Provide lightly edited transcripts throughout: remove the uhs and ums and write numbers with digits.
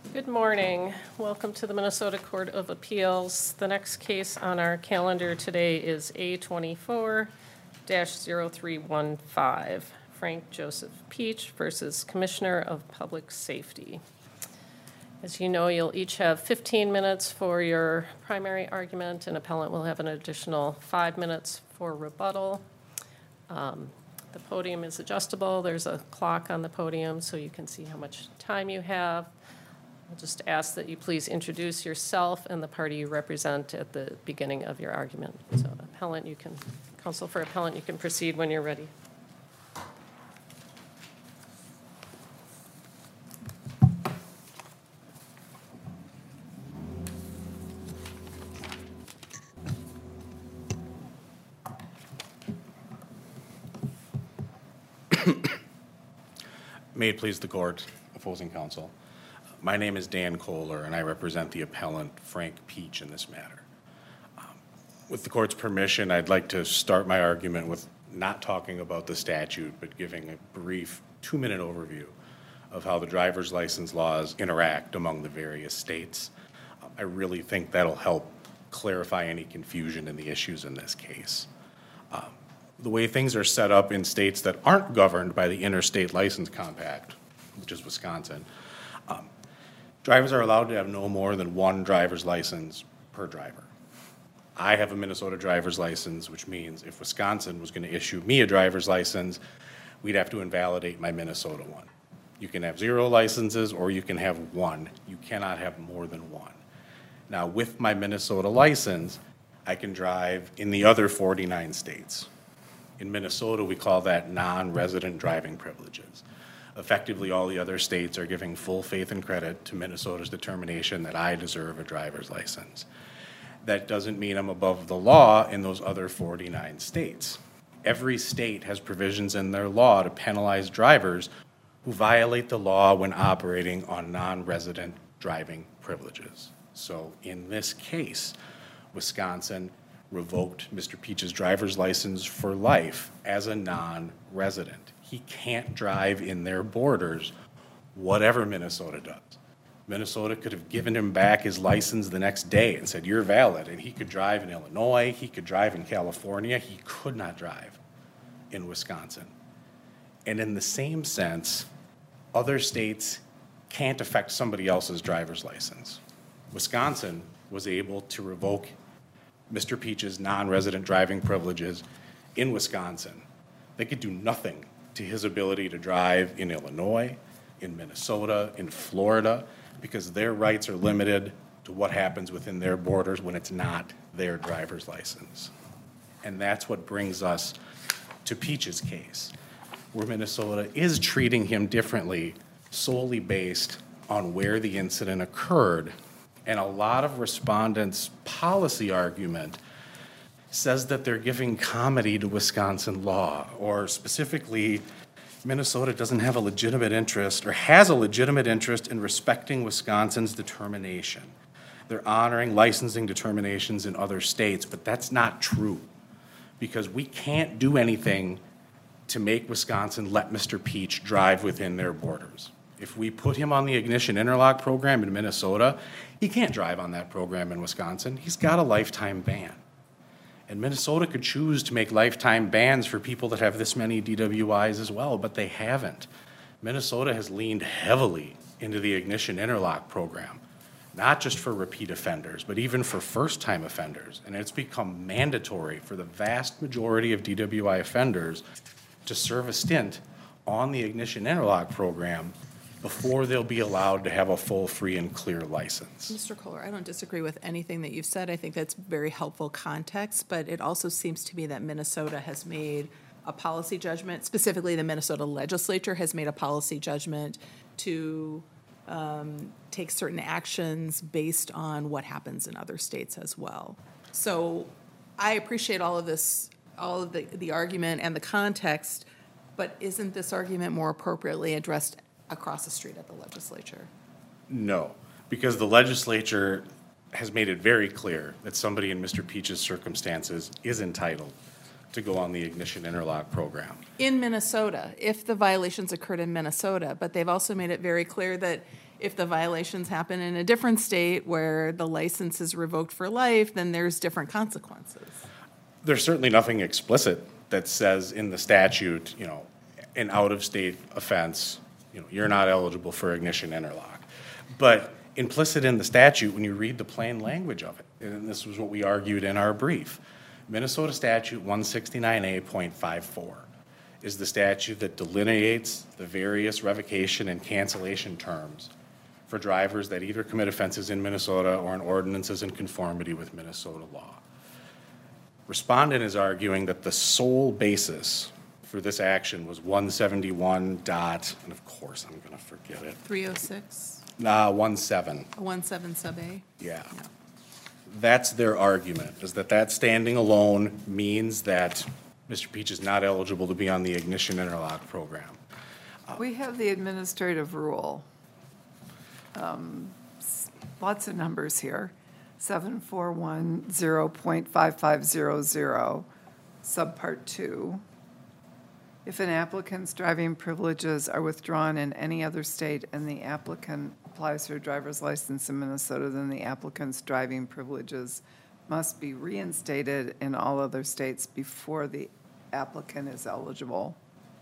Good morning. Welcome to the Minnesota Court of Appeals. The next case on our calendar today is A24-0315, Frank Joseph Peach versus Commissioner of Public Safety. As you know, you'll each have 15 minutes for your primary argument, and appellant will have an additional 5 minutes for rebuttal. The podium is adjustable. There's a clock on the podium so you can see how much time you have. I'll just ask that you please introduce yourself and the party you represent at the beginning of your argument. So appellant, counsel for appellant, you can proceed when you're ready. May it please the court, opposing counsel. My name is Dan Kohler, and I represent the appellant Frank Peach in this matter. With the court's permission, I'd like to start my argument with not talking about the statute, but giving a brief 2-minute overview of how the driver's license laws interact among the various states. I really think that'll help clarify any confusion in the issues in this case. The way things are set up in states that aren't governed by the Interstate License Compact, which is Wisconsin, drivers are allowed to have no more than one driver's license per driver. I have a Minnesota driver's license, which means if Wisconsin was going to issue me a driver's license, we'd have to invalidate my Minnesota one. You can have 0 licenses or you can have 1. You cannot have more than 1. Now, with my Minnesota license, I can drive in the other 49 states. In Minnesota, we call that non-resident driving privileges. Effectively, all the other states are giving full faith and credit to Minnesota's determination that I deserve a driver's license. That doesn't mean I'm above the law in those other 49 states. Every state has provisions in their law to penalize drivers who violate the law when operating on non-resident driving privileges. So in this case, Wisconsin revoked Mr. Peach's driver's license for life as a non-resident. He can't drive in their borders, whatever Minnesota does. Minnesota could have given him back his license the next day and said, you're valid, and he could drive in Illinois, he could drive in California, he could not drive in Wisconsin. And in the same sense, other states can't affect somebody else's driver's license. Wisconsin was able to revoke Mr. Peach's non-resident driving privileges in Wisconsin. They could do nothing to his ability to drive in Illinois, in Minnesota, in Florida, because their rights are limited to what happens within their borders when it's not their driver's license. And that's what brings us to Peach's case, where Minnesota is treating him differently solely based on where the incident occurred. And a lot of respondents' policy argument says that they're giving comedy to Wisconsin law, or specifically, Minnesota doesn't have a legitimate interest or has a legitimate interest in respecting Wisconsin's determination. They're honoring licensing determinations in other states, but that's not true because we can't do anything to make Wisconsin let Mr. Peach drive within their borders. If we put him on the ignition interlock program in Minnesota, he can't drive on that program in Wisconsin. He's got a lifetime ban. And Minnesota could choose to make lifetime bans for people that have this many DWIs as well, but they haven't. Minnesota has leaned heavily into the ignition interlock program, not just for repeat offenders, but even for first-time offenders. And it's become mandatory for the vast majority of DWI offenders to serve a stint on the ignition interlock program before they'll be allowed to have a full, free, and clear license. Mr. Kohler, I don't disagree with anything that you've said. I think that's very helpful context, but it also seems to me that Minnesota has made a policy judgment, specifically the Minnesota legislature has made a policy judgment to take certain actions based on what happens in other states as well. So I appreciate all of this, all of the argument and the context, but isn't this argument more appropriately addressed across the street at the legislature? No, because the legislature has made it very clear that somebody in Mr. Peach's circumstances is entitled to go on the ignition interlock program. In Minnesota, if the violations occurred in Minnesota, but they've also made it very clear that if the violations happen in a different state where the license is revoked for life, then there's different consequences. There's certainly nothing explicit that says in the statute, an out-of-state offense, you're not eligible for ignition interlock. But implicit in the statute, when you read the plain language of it, and this was what we argued in our brief, Minnesota Statute 169A.54 is the statute that delineates the various revocation and cancellation terms for drivers that either commit offenses in Minnesota or an ordinance is in conformity with Minnesota law. Respondent is arguing that the sole basis for this action was 171 dot, and of course I'm going to forget it, 306, 17. 17 sub A. Yeah. That's their argument, is that standing alone means that Mr. Peach is not eligible to be on the ignition interlock program. We have the administrative rule. Lots of numbers here. 7410.5500, subpart 2. If an applicant's driving privileges are withdrawn in any other state and the applicant applies for a driver's license in Minnesota, then the applicant's driving privileges must be reinstated in all other states before the applicant is eligible.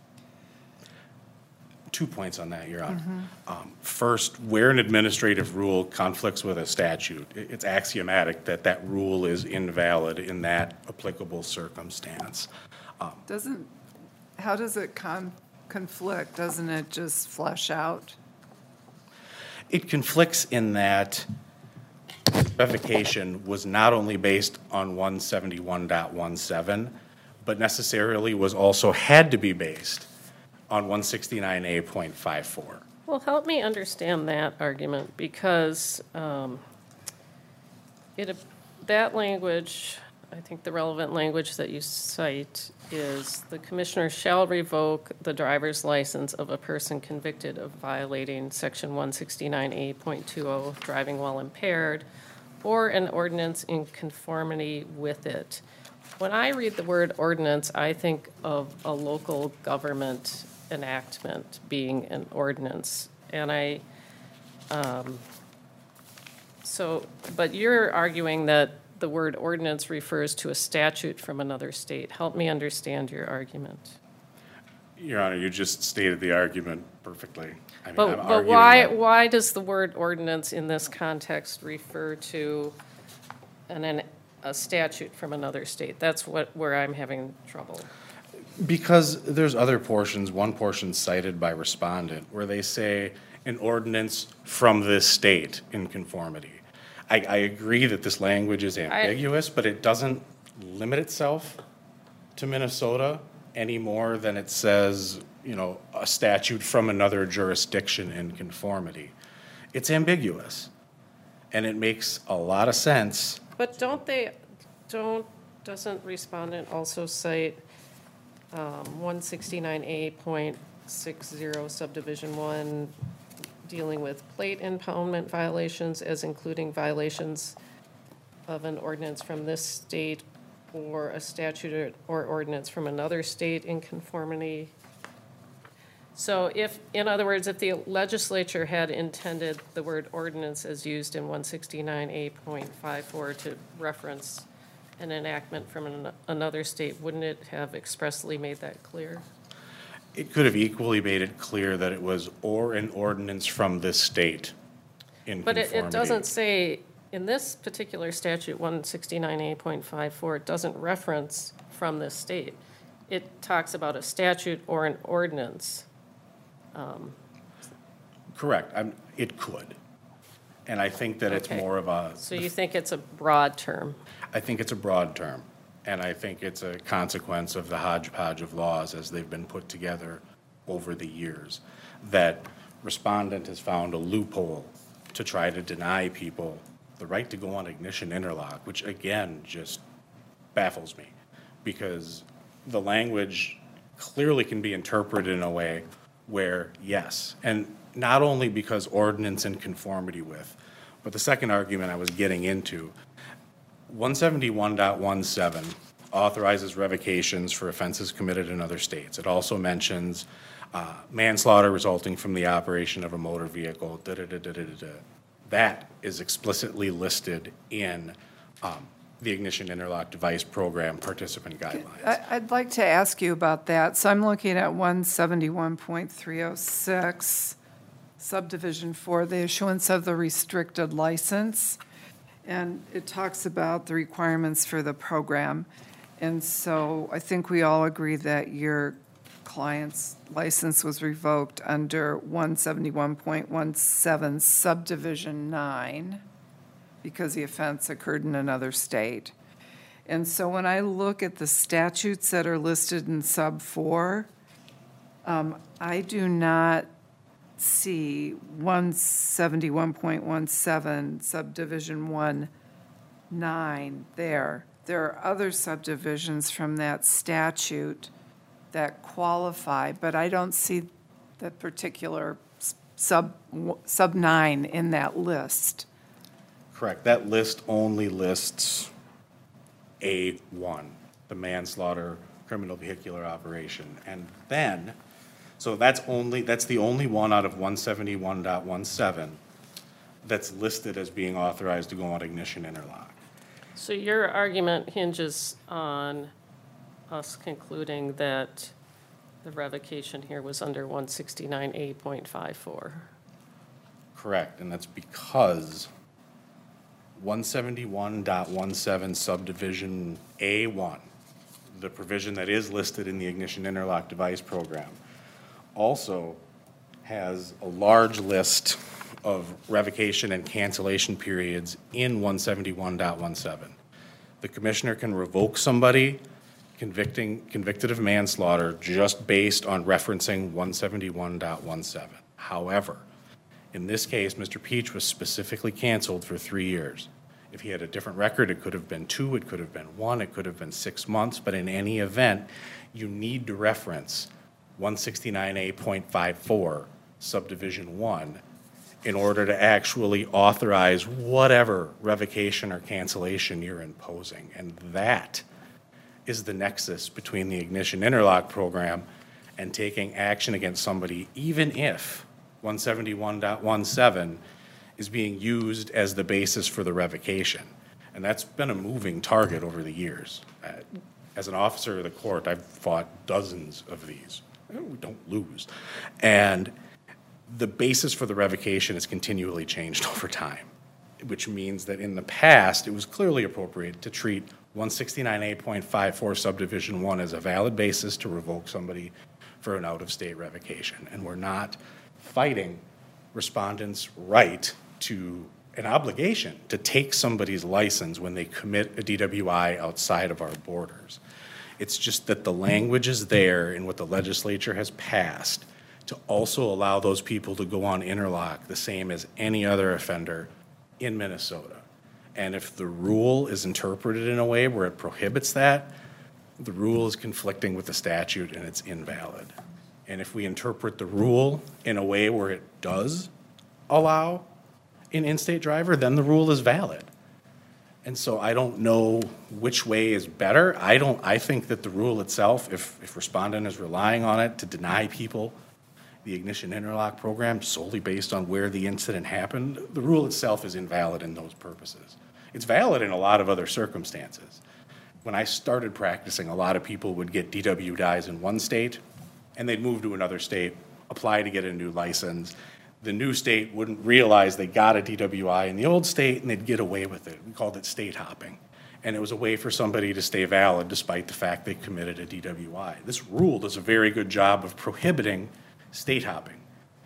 2 points on that, Your Honor. First, where an administrative rule conflicts with a statute, it's axiomatic that that rule is invalid in that applicable circumstance. How does it conflict? Doesn't it just flesh out? It conflicts in that revocation was not only based on 171.17, but necessarily was also had to be based on 169A.54. Well, help me understand that argument, because that language, I think the relevant language that you cite is the commissioner shall revoke the driver's license of a person convicted of violating section 169A.20, driving while impaired, or an ordinance in conformity with it. When I read the word ordinance, I think of a local government enactment being an ordinance. And but you're arguing that the word ordinance refers to a statute from another state. Help me understand your argument. Your Honor, you just stated the argument perfectly. I mean, But I'm arguing why does the word ordinance in this context refer to a statute from another state? That's where I'm having trouble. Because there's other portions, one portion cited by respondent, where they say an ordinance from this state in conformity. I agree that this language is ambiguous, but it doesn't limit itself to Minnesota any more than it says, a statute from another jurisdiction in conformity. It's ambiguous, and it makes a lot of sense. But doesn't respondent also cite 169A.60 subdivision 1 dealing with plate impoundment violations as including violations of an ordinance from this state or a statute or ordinance from another state in conformity? So in other words, if the legislature had intended the word ordinance as used in 169A.54 to reference an enactment from another state, wouldn't it have expressly made that clear? It could have equally made it clear that it was or an ordinance from this state in conformity. But it doesn't say, in this particular statute, 169A.54, it doesn't reference from this state. It talks about a statute or an ordinance. Correct. It could. And I think that it's Okay. more of a... So you think it's a broad term? I think it's a broad term, and I think it's a consequence of the hodgepodge of laws as they've been put together over the years, that respondent has found a loophole to try to deny people the right to go on ignition interlock, which again just baffles me, because the language clearly can be interpreted in a way where, yes, and not only because ordinance in conformity with, but the second argument I was getting into, 171.17 authorizes revocations for offenses committed in other states. It also mentions manslaughter resulting from the operation of a motor vehicle, that is explicitly listed in the Ignition Interlock Device Program participant guidelines. I'd like to ask you about that. So I'm looking at 171.306, subdivision 4, the issuance of the restricted license. And it talks about the requirements for the program. And so I think we all agree that your client's license was revoked under 171.17 subdivision 9 because the offense occurred in another state. And so when I look at the statutes that are listed in sub 4, I do not see 171.17 subdivision 1(9) there. There are other subdivisions from that statute that qualify, but I don't see the particular sub 9 in that list. Correct. That list only lists A1, the manslaughter criminal vehicular operation. And then, so that's the only one out of 171.17 that's listed as being authorized to go on ignition interlock. So your argument hinges on us concluding that the revocation here was under 169A.54. Correct, and that's because 171.17 subdivision A1, the provision that is listed in the Ignition Interlock Device Program, also has a large list of revocation and cancellation periods in 171.17. The commissioner can revoke somebody convicted of manslaughter just based on referencing 171.17. However, in this case, Mr. Peach was specifically canceled for 3 years. If he had a different record, it could have been 2, it could have been 1, it could have been 6 months, but in any event, you need to reference 169A.54, subdivision 1, in order to actually authorize whatever revocation or cancellation you're imposing. And that is the nexus between the Ignition Interlock Program and taking action against somebody, even if 171.17 is being used as the basis for the revocation. And that's been a moving target over the years. As an officer of the court, I've fought dozens of these. We don't lose. And the basis for the revocation has continually changed over time, which means that in the past, it was clearly appropriate to treat 169A.54 subdivision 1 as a valid basis to revoke somebody for an out-of-state revocation. And we're not fighting respondents' right to an obligation to take somebody's license when they commit a DWI outside of our borders. It's just that the language is there in what the legislature has passed to also allow those people to go on interlock the same as any other offender in Minnesota. And if the rule is interpreted in a way where it prohibits that, the rule is conflicting with the statute and it's invalid. And if we interpret the rule in a way where it does allow an in-state driver, then the rule is valid. And so I don't know which way is better. I think that the rule itself, if respondent is relying on it to deny people the Ignition Interlock Program solely based on where the incident happened, the rule itself is invalid in those purposes. It's valid in a lot of other circumstances. When I started practicing, a lot of people would get DWIs in one state, and they'd move to another state, apply to get a new license. The new state wouldn't realize they got a DWI in the old state, and they'd get away with it. We called it state hopping. And it was a way for somebody to stay valid despite the fact they committed a DWI. This rule does a very good job of prohibiting state hopping,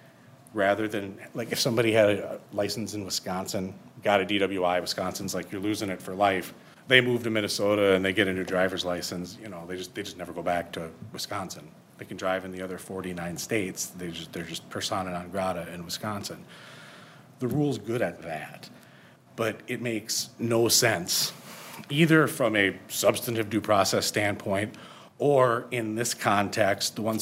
rather than, like, if somebody had a license in Wisconsin, got a DWI, Wisconsin's like, you're losing it for life. They move to Minnesota and they get a new driver's license, they just never go back to Wisconsin. They can drive in the other 49 states. They're just persona non grata in Wisconsin. The rule's good at that, but it makes no sense, either from a substantive due process standpoint or in this context, the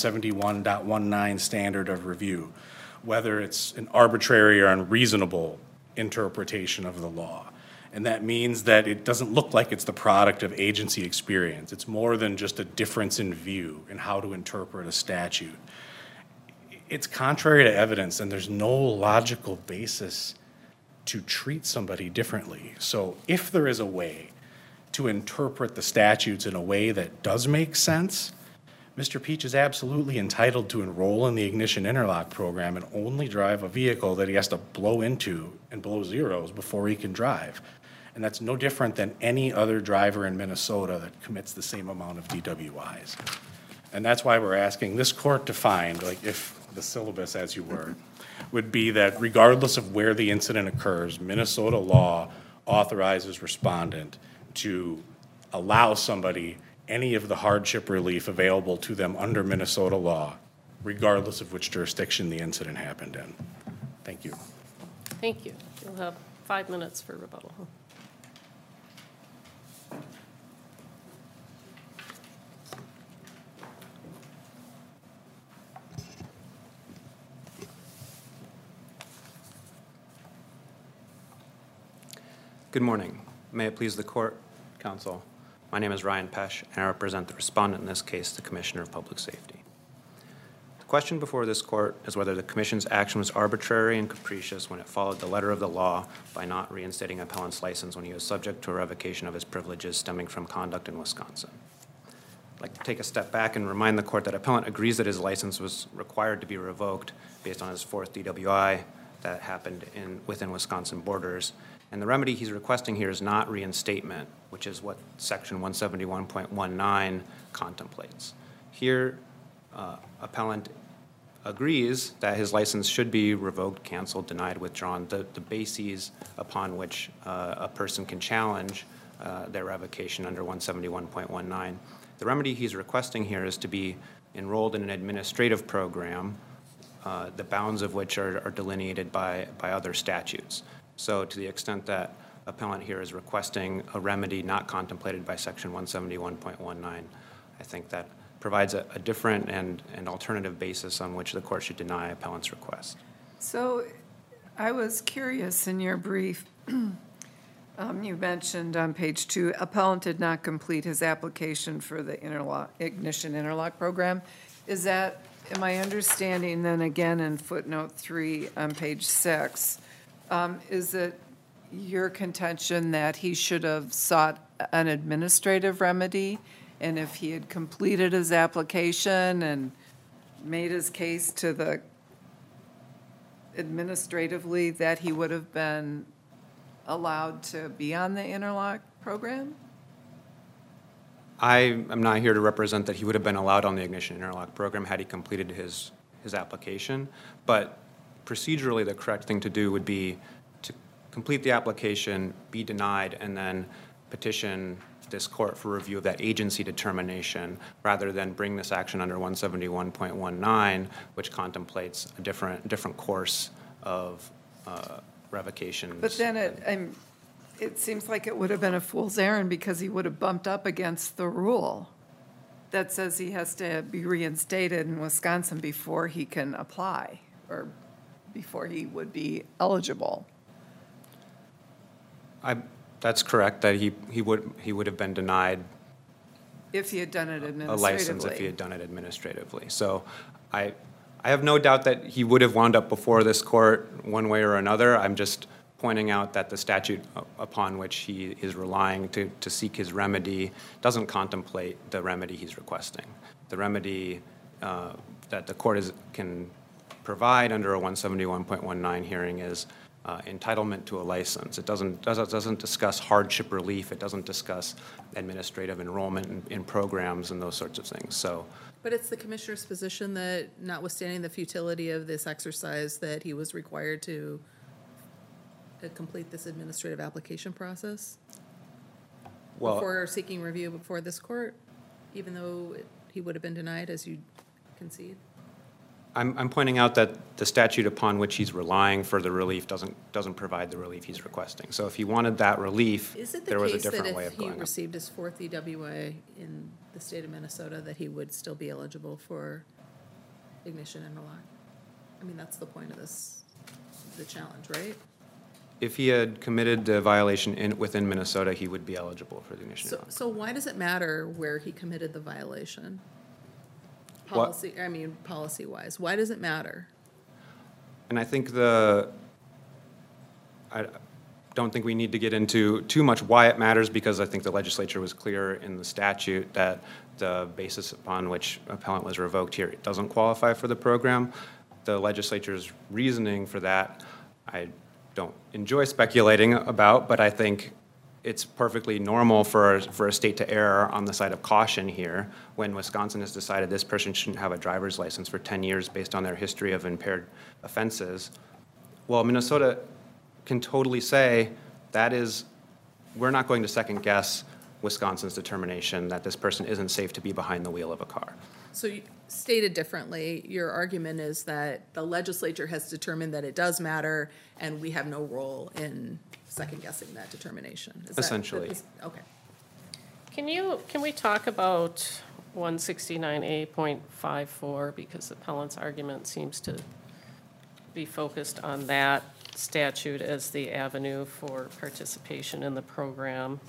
171.19 standard of review, whether it's an arbitrary or unreasonable interpretation of the law. And that means that it doesn't look like it's the product of agency experience. It's more than just a difference in view in how to interpret a statute. it's contrary to evidence, and there's no logical basis to treat somebody differently. So if there is a way to interpret the statutes in a way that does make sense, Mr. Peach is absolutely entitled to enroll in the ignition interlock program and only drive a vehicle that he has to blow into and blow zeros before he can drive. And that's no different than any other driver in Minnesota that commits the same amount of DWIs. And that's why we're asking this court to find, like if the syllabus, as you were, would be that regardless of where the incident occurs, Minnesota law authorizes respondent to allow somebody any of the hardship relief available to them under Minnesota law, regardless of which jurisdiction the incident happened in. Thank you. Thank you. You'll have 5 minutes for rebuttal. Good morning. May it please the court, counsel. My name is Ryan Pesch, and I represent the respondent in this case, the Commissioner of Public Safety. The question before this court is whether the Commission's action was arbitrary and capricious when it followed the letter of the law by not reinstating appellant's license when he was subject to a revocation of his privileges stemming from conduct in Wisconsin. I'd like to take a step back and remind the court that appellant agrees that his license was required to be revoked based on his 4th DWI that happened within Wisconsin borders. And the remedy he's requesting here is not reinstatement, which is what Section 171.19 contemplates. Here, appellant agrees that his license should be revoked, canceled, denied, withdrawn, the bases upon which a person can challenge their revocation under 171.19. The remedy he's requesting here is to be enrolled in an administrative program, the bounds of which are delineated by other statutes. So to the extent that appellant here is requesting a remedy not contemplated by Section 171.19, I think that provides a different and alternative basis on which the court should deny appellant's request. So I was curious in your brief, you mentioned on page 2, appellant did not complete his application for the ignition interlock program. Is that, am I understanding then again in footnote 3 on page 6, is it your contention that he should have sought an administrative remedy? And if he had completed his application and made his case to the administratively, that he would have been allowed to be on the interlock program? I am not here to represent that he would have been allowed on the ignition interlock program had he completed his application, but procedurally, the correct thing to do would be to complete the application, be denied, and then petition this court for review of that agency determination rather than bring this action under 171.19, which contemplates a different course of revocations. But then it seems like it would have been a fool's errand because he would have bumped up against the rule that says he has to be reinstated in Wisconsin before he can apply or before he would be eligible. That's correct, that he would have been denied If he had done it administratively. a license if he had done it administratively. So I have no doubt that he would have wound up before this court one way or another. I'm just pointing out that the statute upon which he is relying to seek his remedy doesn't contemplate the remedy he's requesting. The remedy that the court can provide under a 171.19 hearing is entitlement to a license. It doesn't discuss hardship relief. It doesn't discuss administrative enrollment in programs and those sorts of things. So, But it's the commissioner's position that notwithstanding the futility of this exercise, that he was required to complete this administrative application process well, before seeking review before this court, even though he would have been denied, as you concede? I'm pointing out that the statute upon which he's relying for the relief doesn't provide the relief he's requesting. So if he wanted that relief, there was a different way of Is it the case that going. if he received his 4th EWA in the state of Minnesota, that he would still be eligible for ignition interlock? I mean, that's the point of the challenge, right? If he had committed the violation within Minnesota, he would be eligible for the ignition interlock. So why does it matter where he committed the violation? Policy-wise, why does it matter? And I think I don't think we need to get into too much why it matters, because I think the legislature was clear in the statute that the basis upon which appellant was revoked here doesn't qualify for the program. The legislature's reasoning for that, I don't enjoy speculating about, but I think it's perfectly normal for a state to err on the side of caution here when Wisconsin has decided this person shouldn't have a driver's license for 10 years based on their history of impaired offenses. Well, Minnesota can totally say we're not going to second guess Wisconsin's determination that this person isn't safe to be behind the wheel of a car. So stated differently, your argument is that the legislature has determined that it does matter, and we have no role in second-guessing that determination. Is that- Essentially. Okay. Can we talk about 169A.54, because the appellant's argument seems to be focused on that statute as the avenue for participation in the program.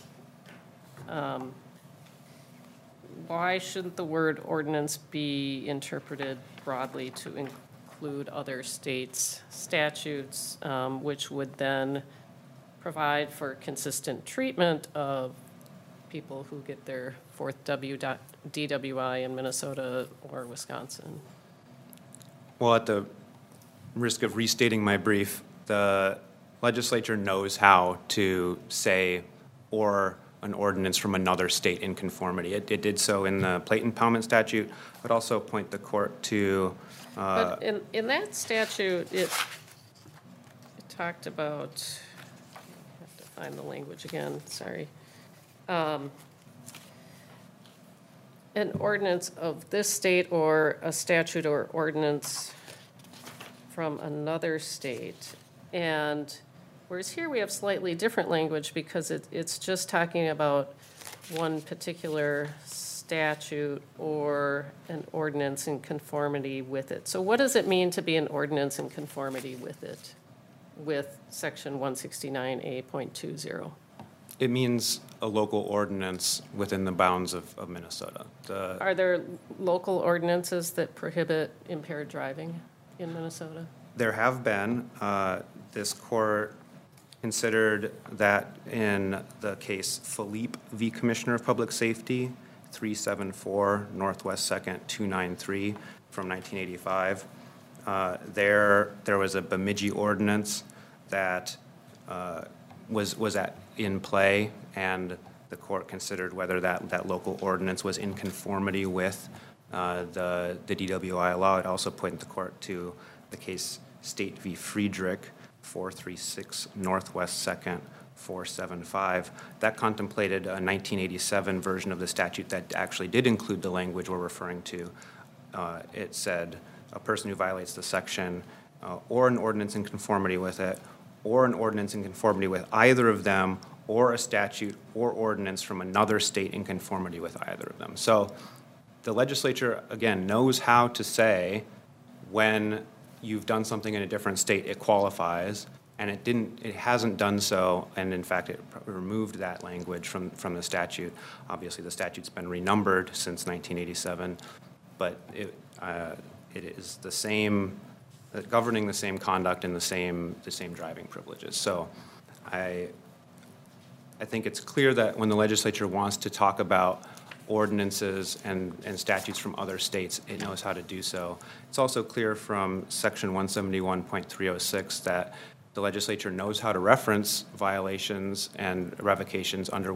Why shouldn't the word ordinance be interpreted broadly to include other states' statutes, which would then provide for consistent treatment of people who get their fourth DWI in Minnesota or Wisconsin? Well, at the risk of restating my brief, the legislature knows how to say or an ordinance from another state in conformity. It did so in the plate impoundment statute, but also point the court to. But in that statute, it talked about, I have to find the language again, sorry. An ordinance of this state or a statute or ordinance from another state. And whereas here we have slightly different language because it's just talking about one particular statute or an ordinance in conformity with it. So what does it mean to be an ordinance in conformity with it, with section 169A.20? It means a local ordinance within the bounds of Minnesota. Are there local ordinances that prohibit impaired driving in Minnesota? There have been. This court considered that in the case Philippe v. Commissioner of Public Safety, 374 Northwest 2nd 293 from 1985. There was a Bemidji ordinance that was in play, and the court considered whether that local ordinance was in conformity with the DWI law. It also pointed the court to the case State v. Friedrich, 436 Northwest 2nd 475. That contemplated a 1987 version of the statute that actually did include the language we're referring to. It said a person who violates the section or an ordinance in conformity with it, or an ordinance in conformity with either of them, or a statute or ordinance from another state in conformity with either of them. So the legislature, again, knows how to say when you've done something in a different state, it qualifies, and it hasn't done so, and in fact, it removed that language from the statute. Obviously, the statute's been renumbered since 1987, but it is the same, governing the same conduct and the same driving privileges. So I think it's clear that when the legislature wants to talk about ordinances and statutes from other states, it knows how to do so. It's also clear from section 171.306 that the legislature knows how to reference violations and revocations under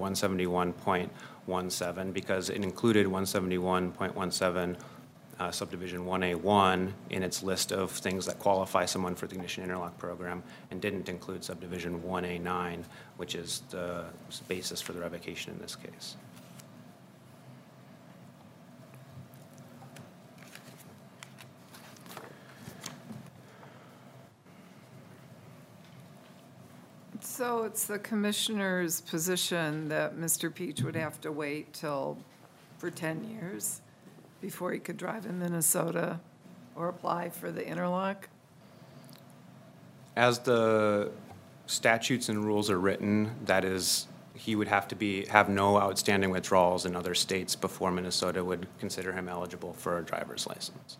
171.17 because it included 171.17 subdivision 1A1 in its list of things that qualify someone for the ignition interlock program, and didn't include subdivision 1A9, which is the basis for the revocation in this case. So it's the commissioner's position that Mr. Peach would have to wait for 10 years before he could drive in Minnesota or apply for the interlock? As the statutes and rules are written, that is he would have to have no outstanding withdrawals in other states before Minnesota would consider him eligible for a driver's license.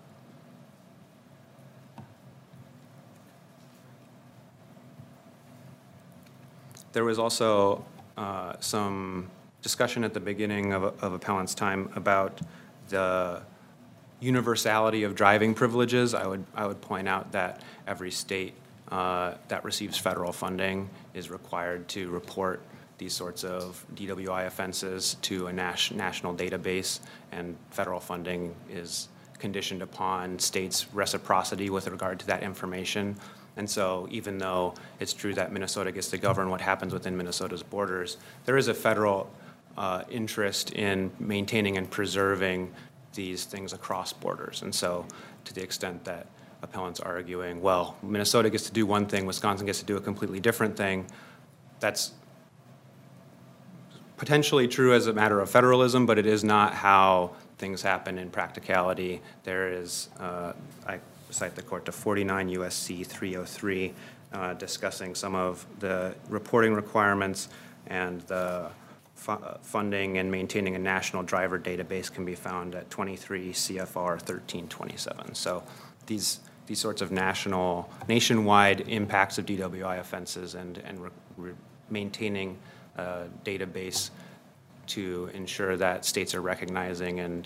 There was also some discussion at the beginning of appellant's time about the universality of driving privileges. I would point out that every state that receives federal funding is required to report these sorts of DWI offenses to a national database, and federal funding is conditioned upon states' reciprocity with regard to that information. And so even though it's true that Minnesota gets to govern what happens within Minnesota's borders, there is a federal interest in maintaining and preserving these things across borders. And so to the extent that appellants are arguing, well, Minnesota gets to do one thing, Wisconsin gets to do a completely different thing, that's potentially true as a matter of federalism, but it is not how things happen in practicality. There is, I cite the court to 49 U.S.C. 303, discussing some of the reporting requirements, and the funding and maintaining a national driver database can be found at 23 CFR 1327. So these sorts of nationwide impacts of DWI offenses and maintaining a database to ensure that states are recognizing and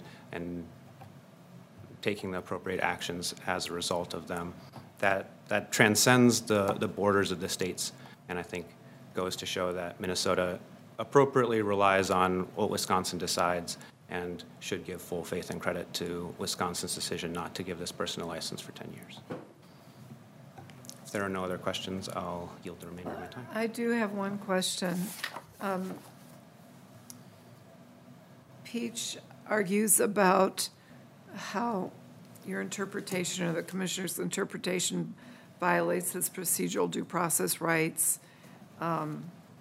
taking the appropriate actions as a result of them, that transcends the borders of the states, and I think goes to show that Minnesota appropriately relies on what Wisconsin decides and should give full faith and credit to Wisconsin's decision not to give this person a license for 10 years. If there are no other questions, I'll yield the remainder of my time. I do have one question. Peach argues about how your interpretation or the commissioner's interpretation violates his procedural due process rights and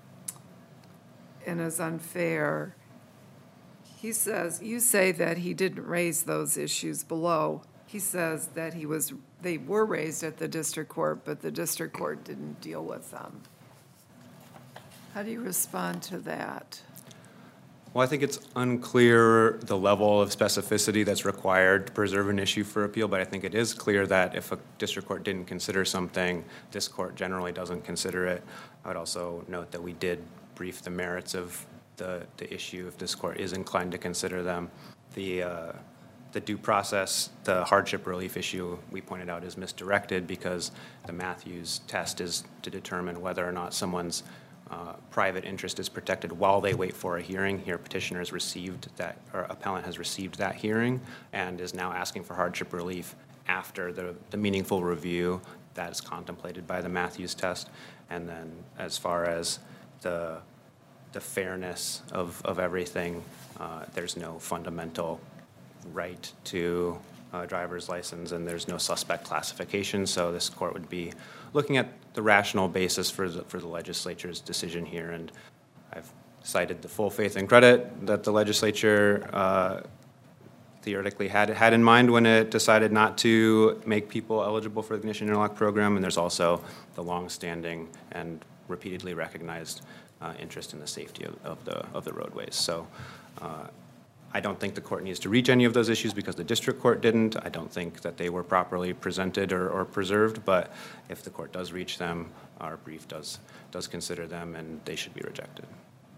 is unfair. He says, you say that he didn't raise those issues below. He says that they were raised at the district court, but the district court didn't deal with them. How do you respond to that? Well, I think it's unclear the level of specificity that's required to preserve an issue for appeal, but I think it is clear that if a district court didn't consider something, this court generally doesn't consider it. I would also note that we did brief the merits of the issue if this court is inclined to consider them. The due process, the hardship relief issue we pointed out is misdirected because the Matthews test is to determine whether or not someone's private interest is protected while they wait for a hearing. Here, petitioner has received that, or appellant has received that hearing and is now asking for hardship relief after the meaningful review that is contemplated by the Matthews test. And then as far as the fairness of everything, there's no fundamental right to a driver's license, and there's no suspect classification. So this court would be looking at the rational basis for the legislature's decision here. And I've cited the full faith and credit that the legislature theoretically had in mind when it decided not to make people eligible for the Ignition Interlock program. And there's also the longstanding and repeatedly recognized interest in the safety of the roadways. So I don't think the court needs to reach any of those issues because the district court didn't. I don't think that they were properly presented or preserved, but if the court does reach them, our brief does consider them, and they should be rejected.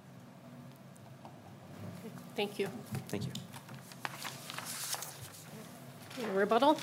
Thank you. Thank you. Rebuttal?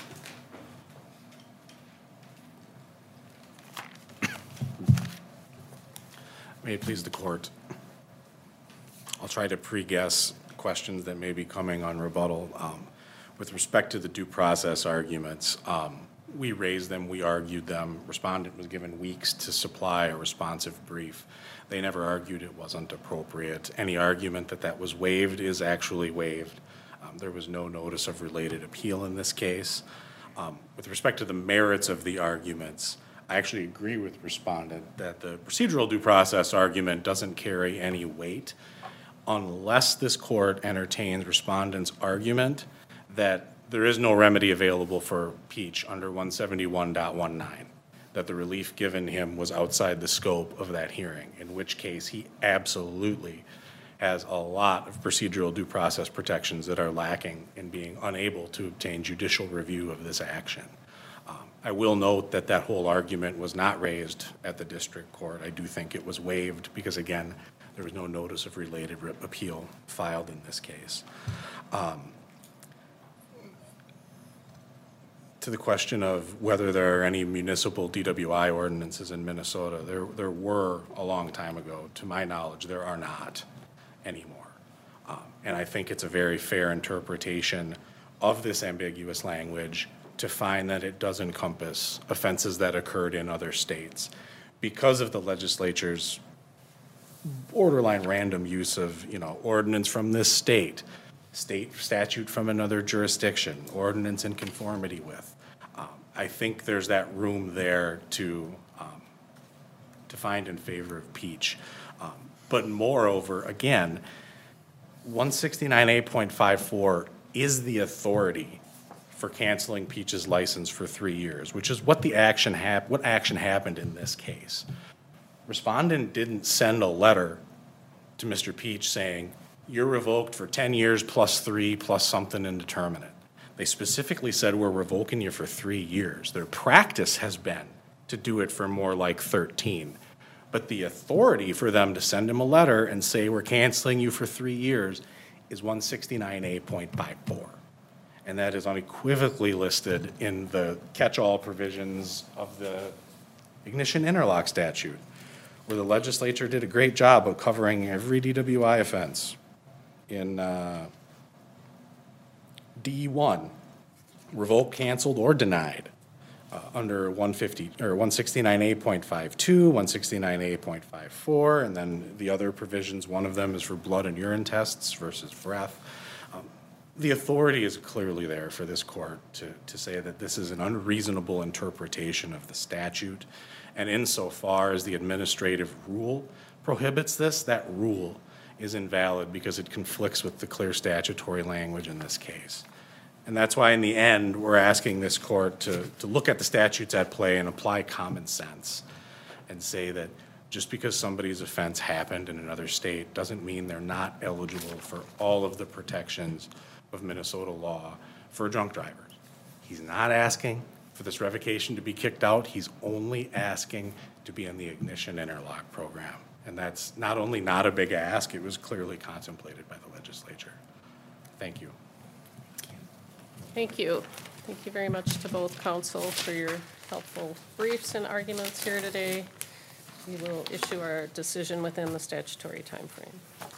May it please the court. I'll try to pre-guess questions that may be coming on rebuttal. With respect to the due process arguments, we raised them, we argued them. Respondent was given weeks to supply a responsive brief. They never argued it wasn't appropriate. Any argument that was waived is actually waived. There was no notice of related appeal in this case. With respect to the merits of the arguments, I actually agree with respondent that the procedural due process argument doesn't carry any weight unless this court entertains respondent's argument that there is no remedy available for Peach under 171.19. that the relief given him was outside the scope of that hearing, in which case he absolutely has a lot of procedural due process protections that are lacking in being unable to obtain judicial review of this action. I will note that that whole argument was not raised at the district court. I do think it was waived because, again, there was no notice of related appeal filed in this case. To the question of whether there are any municipal DWI ordinances in Minnesota, there were a long time ago. To my knowledge, there are not anymore. And I think it's a very fair interpretation of this ambiguous language to find that it does encompass offenses that occurred in other states because of the legislature's borderline random use of, ordinance from this state statute from another jurisdiction, ordinance in conformity with. I think there's that room there to find in favor of Peach. But moreover, again, 169A.54 is the authority for canceling Peach's license for 3 years, which is what action happened in this case. Respondent didn't send a letter to Mr. Peach saying, you're revoked for 10 years plus 3 plus something indeterminate. They specifically said, we're revoking you for 3 years. Their practice has been to do it for more like 13. But the authority for them to send him a letter and say, we're canceling you for 3 years is 169A.54. And that is unequivocally listed in the catch-all provisions of the ignition interlock statute, where the legislature did a great job of covering every DWI offense. In D1, revoked, canceled, or denied under 169A.52, 169A.54, and then the other provisions, one of them is for blood and urine tests versus breath. The authority is clearly there for this court to say that this is an unreasonable interpretation of the statute. And insofar as the administrative rule prohibits this, that rule is invalid because it conflicts with the clear statutory language in this case. And that's why in the end, we're asking this court to look at the statutes at play and apply common sense and say that just because somebody's offense happened in another state doesn't mean they're not eligible for all of the protections of Minnesota law for drunk drivers. He's not asking for this revocation to be kicked out. He's only asking to be in the ignition interlock program. And that's not only not a big ask, it was clearly contemplated by the legislature. Thank you. Thank you. Thank you very much to both counsel for your helpful briefs and arguments here today. We will issue our decision within the statutory timeframe.